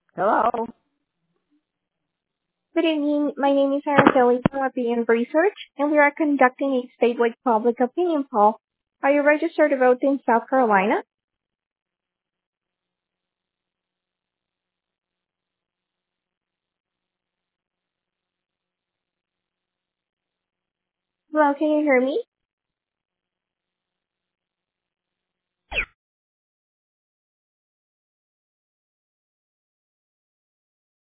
Hello. Good evening. My name is Araceli from Opinion Research, and we are conducting a statewide public opinion poll. Are you registered to vote in South Carolina? Well, can you hear me?